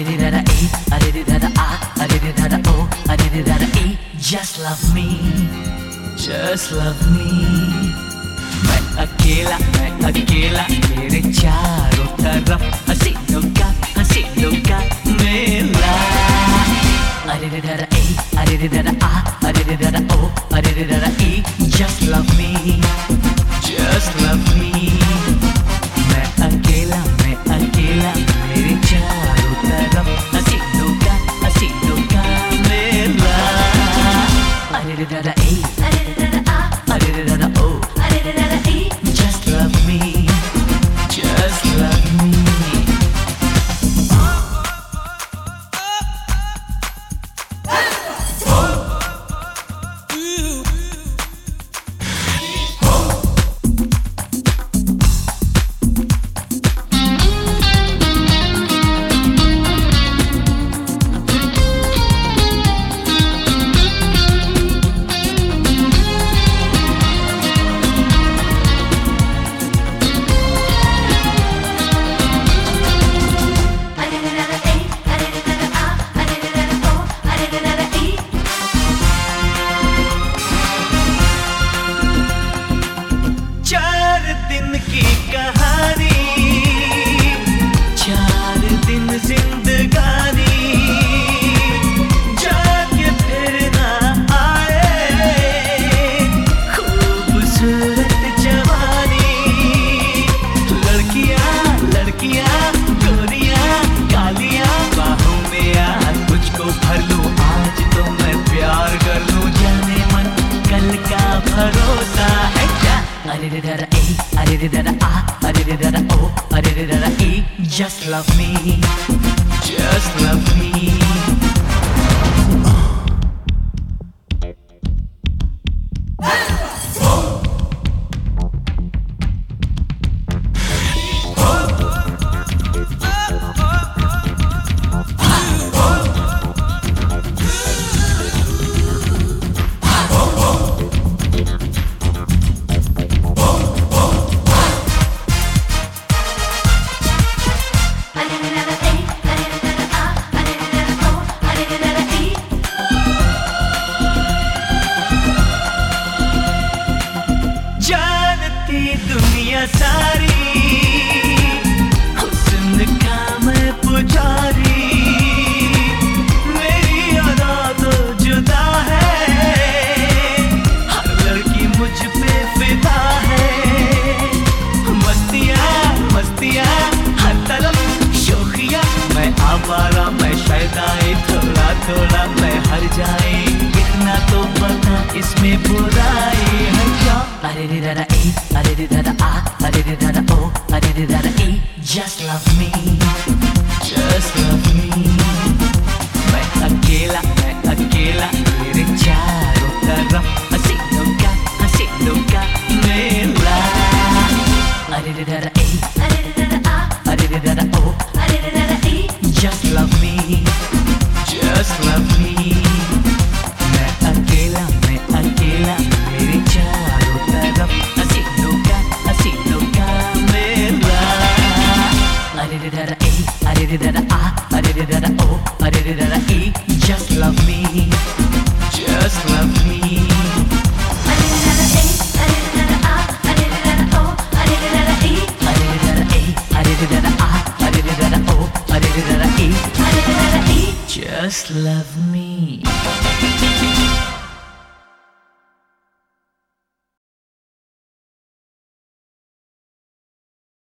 Just love me, just love me. मैं अकेला मेरे चारों तरफ हसीनों का मेला. अरे रे रा ए, अरे रे रा आ, अरे रे रा ओ, अरे रे रा ई. Just love me, just love me. मैं अकेला मेरे चारों तरफ हसीनों का मेला. अरे रे रा ए, अरे रे रा आ, अरे रे रा ओ, अरे रे रा ई. Just love me, just love me. Just love me, just love me. दुनिया सारी हुस्न का मैं पुजारी. मेरी अदा तो जुदा है, हर लड़की मुझ पे फिदा है. मस्तियाँ हर तरफ शोखियाँ. मैं आवारा मैं शैतान, थोड़ा मैं हर जाए. इतना तो पता इसमें बुराई है क्या. अरे रे रा ए, अरे रे रा आ, अरे रे रा ओ, अरे रे रा ई. Just love me, just love me. मैं अकेला मेरे चारों तरफ हसीनों का मेला. अरे रे रा ए, अरे रे रा आ, अरे रे रा ओ, अरे रे रा ई. Just love me, just love me. मैं अकेला मेरे चारों तरफ हसीनों का मेला. अरे रे रा ए, अरे रे रा आ, अरे रे रा ओ, अरे रे रा ई. Just love me, just love me. अरे रे रा ए, अरे रे रा आ, अरे रे रा ओ, अरे रे रा ई. अरे रे रा ए, अरे रे रा आ, अरे रे रा ओ, अरे रे रा ई. Just love me.